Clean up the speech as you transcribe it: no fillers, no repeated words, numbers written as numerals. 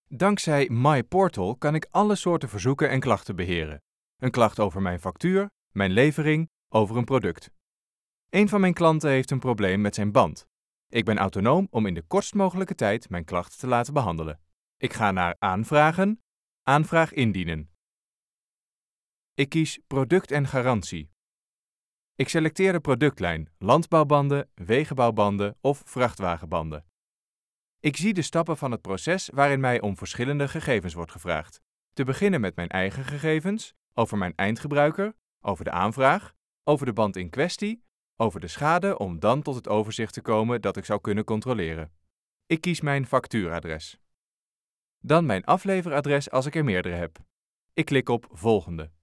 Dankzij MyPortal kan ik alle soorten verzoeken en klachten beheren. Een klacht over mijn factuur, mijn levering, over een product. Een van mijn klanten heeft een probleem met zijn band. Ik ben autonoom om in de kortst mogelijke tijd mijn klacht te laten behandelen. Ik ga naar Aanvragen, Aanvraag indienen. Ik kies Product en garantie. Ik selecteer de productlijn landbouwbanden, wegenbouwbanden of vrachtwagenbanden. Ik zie de stappen van het proces waarin mij om verschillende gegevens wordt gevraagd. Te beginnen met mijn eigen gegevens, over mijn eindgebruiker, over de aanvraag, over de band in kwestie, over de schade om dan tot het overzicht te komen dat ik zou kunnen controleren. Ik kies mijn factuuradres. Dan mijn afleveradres als ik er meerdere heb. Ik klik op Volgende.